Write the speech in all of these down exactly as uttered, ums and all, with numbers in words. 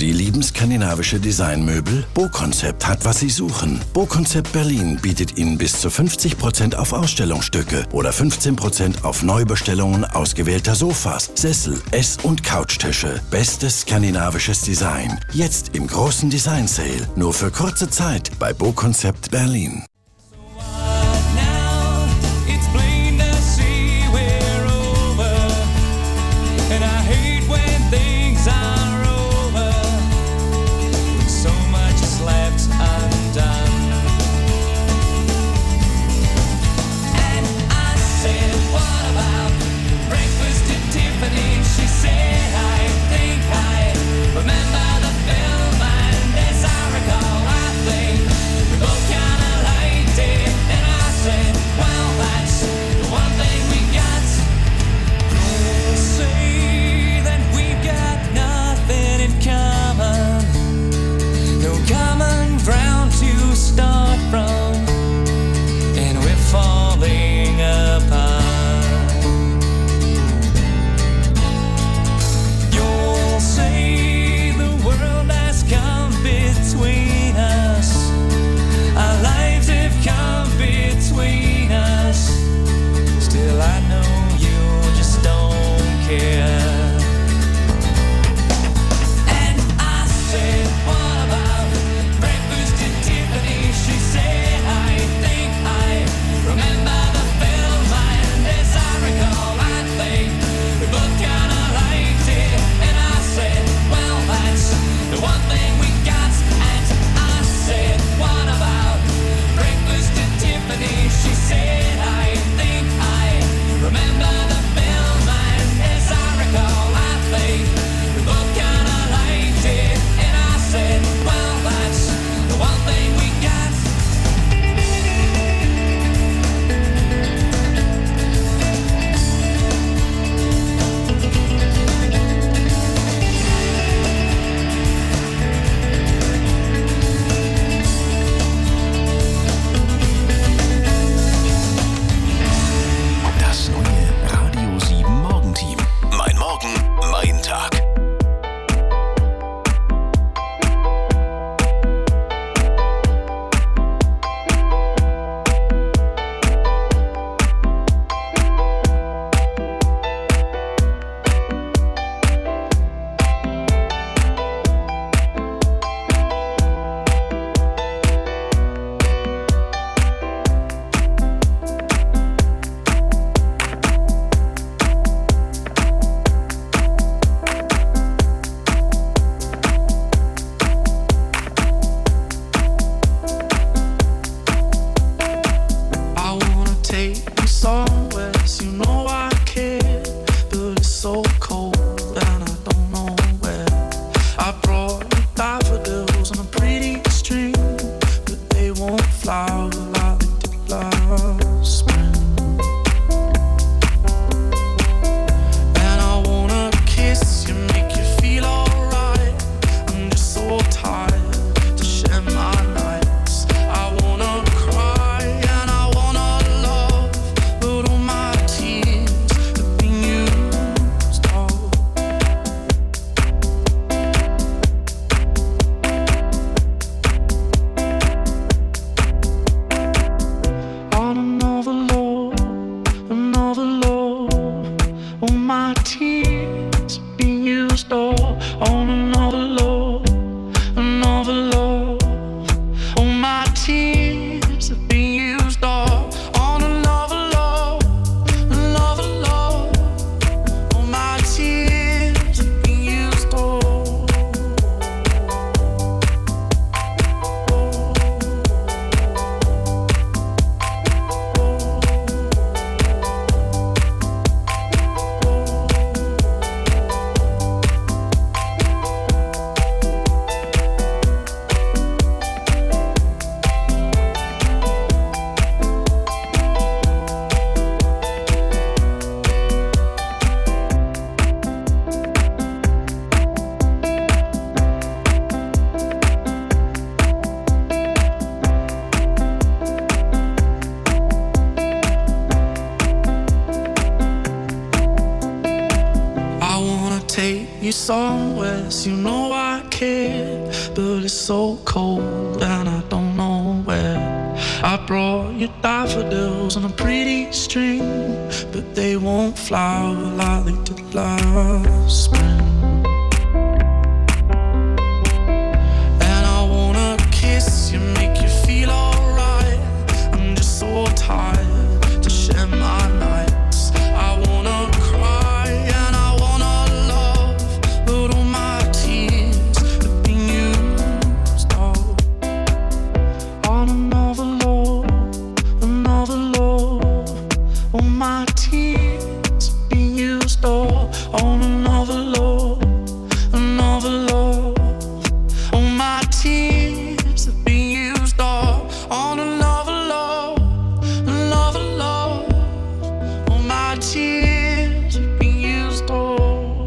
Sie lieben skandinavische Designmöbel? Bo-Concept hat, was Sie suchen. Bo-Concept Berlin bietet Ihnen bis zu fünfzig Prozent auf Ausstellungsstücke oder fünfzehn Prozent auf Neubestellungen ausgewählter Sofas, Sessel, Ess- und Couchtische. Bestes skandinavisches Design. Jetzt im großen Design Sale. Nur für kurze Zeit bei Bo-Concept Berlin. take you somewhere, so you know I kid, but it's so cold and I don't know where. I brought you daffodils on a pretty string, but they won't flower like they did last spring. And I wanna kiss you, make you feel alright. I'm just so tired to share my nights. I wanna cry and I wanna love, but all my tears have been used all on another love, another love. All my tears have been used all on another love, another love. All my tears have been used all on another love, another love. All my tears have been used all.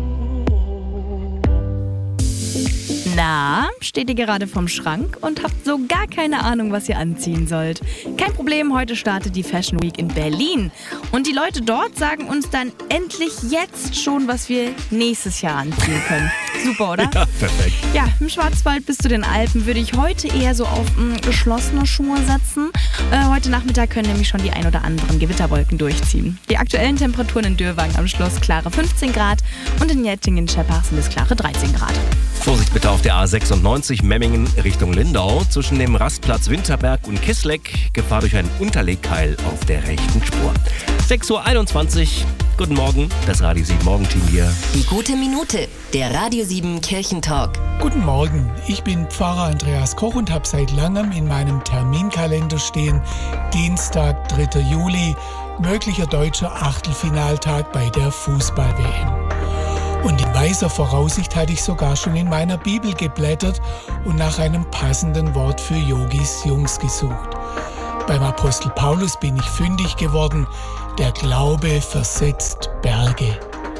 Na, steht ihr gerade vorm Schrank und habt so gar keine Ahnung, was ihr anziehen sollt? Kein Problem, heute startet die Fashion Week in Berlin. Und die Leute dort sagen uns dann endlich jetzt schon, was wir nächstes Jahr anziehen können. Super, oder? Ja, perfekt. Ja, im Schwarzwald bis zu den Alpen würde ich heute eher so auf mh, geschlossene Schuhe setzen. Äh, heute Nachmittag können nämlich schon die ein oder anderen Gewitterwolken durchziehen. Die aktuellen Temperaturen in Dürrwang am Schloss klare fünfzehn Grad und in Jettingen-Scheppach sind es klare dreizehn Grad. Vorsicht bitte auf der A sechsundneunzig Memmingen Richtung Lindau. Zwischen dem Rastplatz Winterberg und Kissleck Gefahr durch ein Unterlegkeil auf der rechten Spur. sechs Uhr einundzwanzig. Guten Morgen, das Radio sieben Morgenteam hier. Die gute Minute, der Radio sieben Kirchentalk. Guten Morgen, ich bin Pfarrer Andreas Koch und habe seit langem in meinem Terminkalender stehen Dienstag, dritter Juli, möglicher deutscher Achtelfinaltag bei der Fußball-W M. Und in weiser Voraussicht hatte ich sogar schon in meiner Bibel geblättert und nach einem passenden Wort für Yogis Jungs gesucht. Beim Apostel Paulus bin ich fündig geworden, der Glaube versetzt Berge.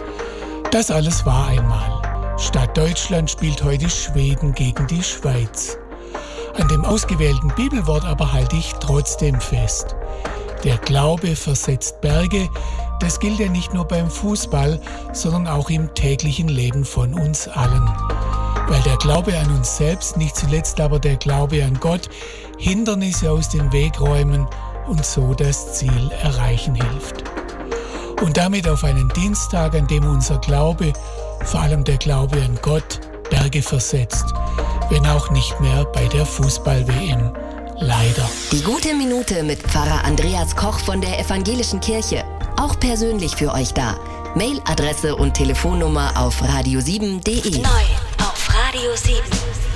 Das alles war einmal. Statt Deutschland spielt heute Schweden gegen die Schweiz. An dem ausgewählten Bibelwort aber halte ich trotzdem fest. Der Glaube versetzt Berge, das gilt ja nicht nur beim Fußball, sondern auch im täglichen Leben von uns allen. Weil der Glaube an uns selbst, nicht zuletzt aber der Glaube an Gott, Hindernisse aus dem Weg räumen und so das Ziel erreichen hilft. Und damit auf einen Dienstag, an dem unser Glaube, vor allem der Glaube an Gott, Berge versetzt, wenn auch nicht mehr bei der Fußball-W M. Leider. Die gute Minute mit Pfarrer Andreas Koch von der Evangelischen Kirche. Auch persönlich für euch da. Mailadresse und Telefonnummer auf radio sieben punkt de. Neu auf Radio sieben.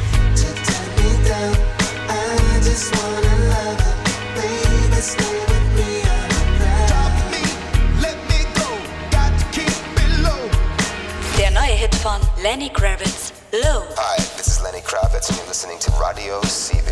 Der neue Hit von Lenny Kravitz, Low. Hi, this is Lenny Kravitz and you're listening to Radio sieben.